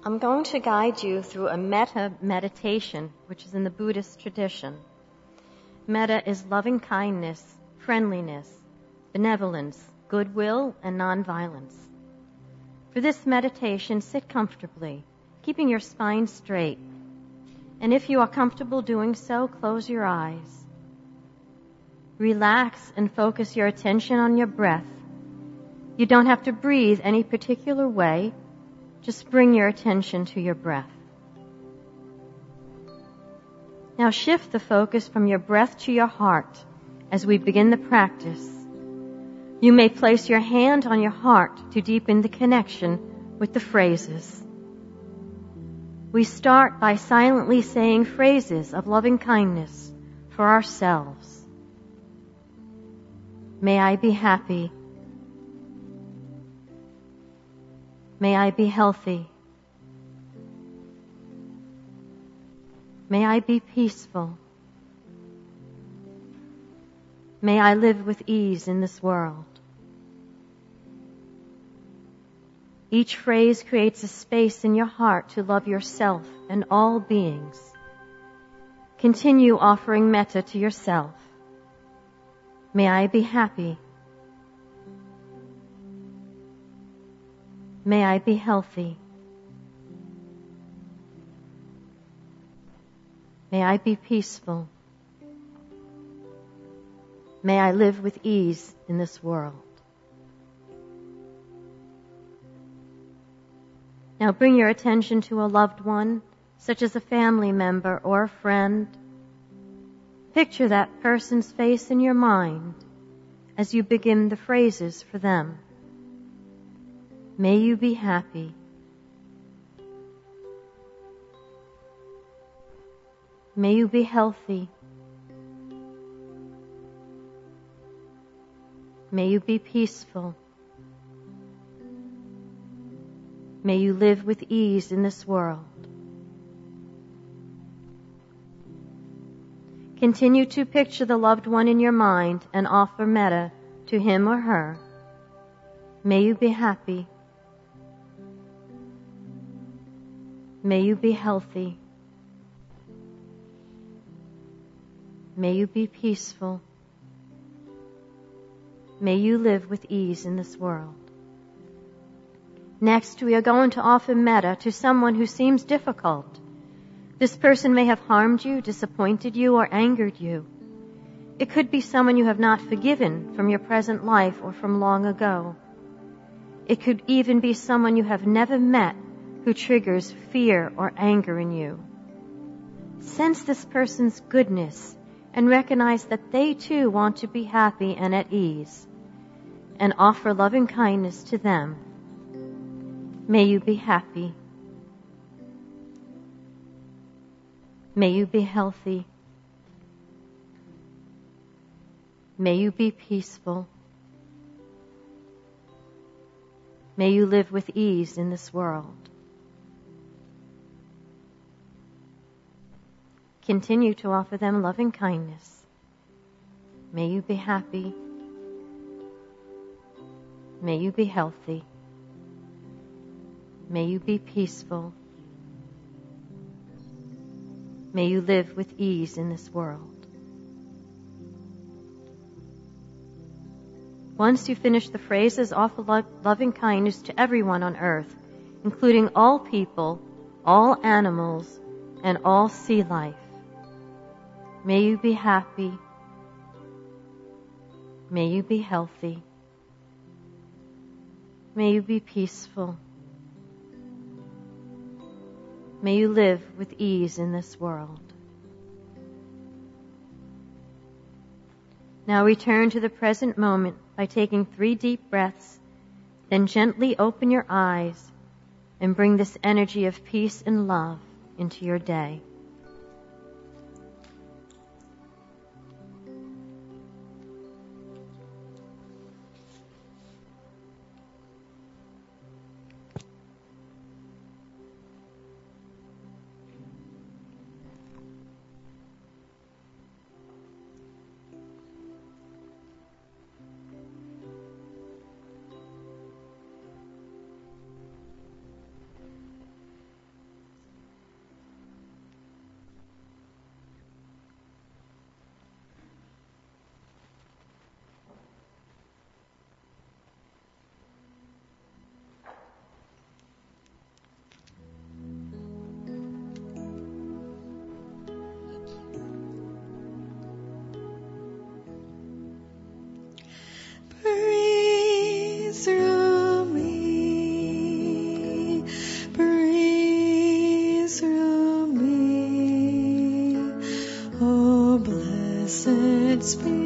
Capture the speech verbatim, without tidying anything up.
I'm going to guide you through a metta meditation, which is in the Buddhist tradition. Metta is loving kindness, friendliness, benevolence, goodwill, and nonviolence. For this meditation, sit comfortably, keeping your spine straight. And if you are comfortable doing so, close your eyes. Relax and focus your attention on your breath. You don't have to breathe any particular way. Just bring your attention to your breath. Now shift the focus from your breath to your heart as we begin the practice. You may place your hand on your heart to deepen the connection with the phrases. We start by silently saying phrases of loving kindness for ourselves. May I be happy. May I be healthy. May I be peaceful. May I live with ease in this world. Each phrase creates a space in your heart to love yourself and all beings. Continue offering metta to yourself. May I be happy. May I be healthy. May I be peaceful. May I live with ease in this world. Now bring your attention to a loved one, such as a family member or a friend. Picture that person's face in your mind as you begin the phrases for them. May you be happy. May you be healthy. May you be peaceful. May you live with ease in this world. Continue to picture the loved one in your mind and offer metta to him or her. May you be happy. May you be healthy. May you be peaceful. May you live with ease in this world. Next, we are going to offer metta to someone who seems difficult. This person may have harmed you, disappointed you, or angered you. It could be someone you have not forgiven from your present life or from long ago. It could even be someone you have never met who triggers fear or anger in you. Sense this person's goodness and recognize that they too want to be happy and at ease, and offer loving kindness to them. May you be happy. May you be healthy. May you be peaceful. May you live with ease in this world. Continue to offer them loving kindness. May you be happy. May you be healthy. May you be peaceful. May you live with ease in this world. Once you finish the phrases, offer lo- loving kindness to everyone on earth, including all people, all animals, and all sea life. May you be happy. May you be healthy. May you be peaceful. May you live with ease in this world. Now return to the present moment by taking three deep breaths, then gently open your eyes and bring this energy of peace and love into your day. Speak.